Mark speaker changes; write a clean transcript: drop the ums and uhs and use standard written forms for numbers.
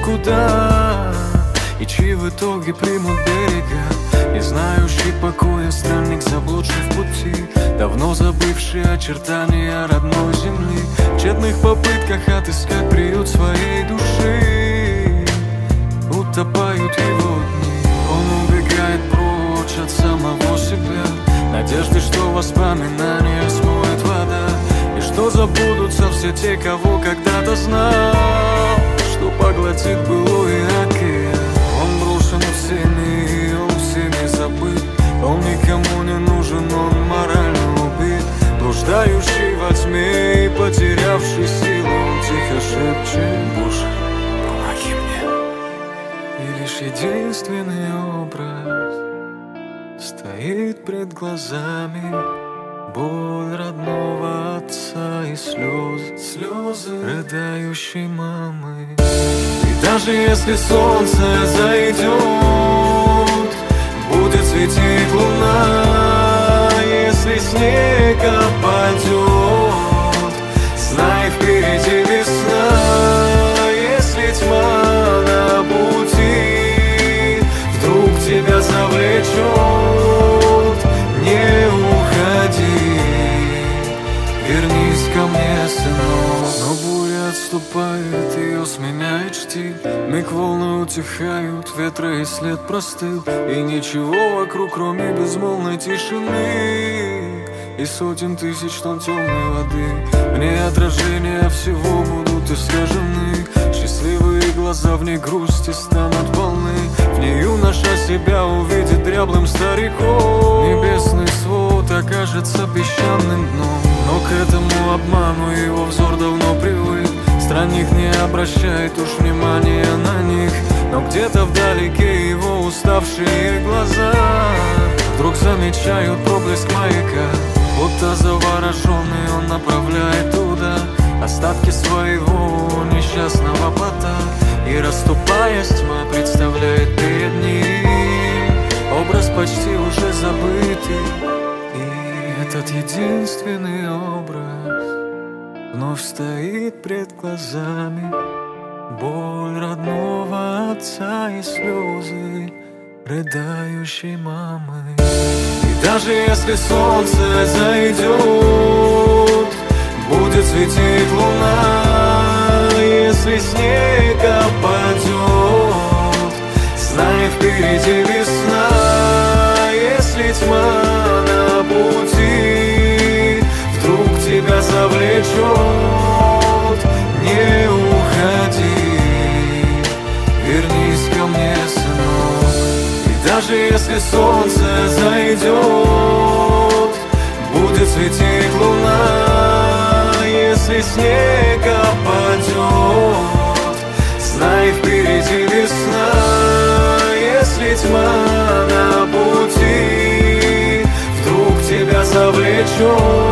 Speaker 1: куда, и чьи в итоге примут берега. Не знающий покоя странник, заблудший в пути, давно забывший очертания родной земли, в тщетных попытках отыскать приют своей души. Утопают его дни, он убегает прочь от самого себя, надежды, что воспоминания смоет вода, и что забудутся все те, кого когда-то знал, что поглотит былой океан. Он брошен всеми, и он всеми забыт, он никому не нужен, он морально убит, блуждающий во тьме и потерявший силу. Он тихо шепчет: Боже, помоги мне. И лишь единственный образ стоит пред глазами: боль родного отца и слезы рыдающей мамы. И даже если солнце зайдет, будет светить луна, если снег опадет, знай, впереди весна. Если тьма на пути вдруг тебя завлечет, не уходи, вернись ко мне, сынок. Но буря отступает, ее сменяет штиль, миг волны утихают, ветра и след простыл, и ничего вокруг, кроме безмолвной тишины и сотен тысяч тонн темной воды. В ней отражения всего будут искажены, счастливые глаза, в ней грусти станут полны, в ней юноша себя увидит дряблым стариком. Небесный свод окажется песчаным дном, но к этому обману его взор давно привык. Странник не обращает уж внимания на них, но где-то вдалеке его уставшие глаза вдруг замечают проблеск маяка. Будто завороженный он направляет туда остатки своего несчастного плота, и, расступаясь, тьма представляет перед ним образ почти уже забытый. И этот единственный образ вновь стоит пред глазами: боль родного отца и слезы рыдающей мамы. И даже если солнце зайдет, будет светить луна, если снег опадет, знай, впереди весна. Если тьма на пути вдруг тебя завлечет, не уходи, вернись ко мне, сынок. И даже если солнце зайдет, будет светить луна, если снег опадет, знай, впереди весна. Если тьма на пути вдруг тебя завлечет,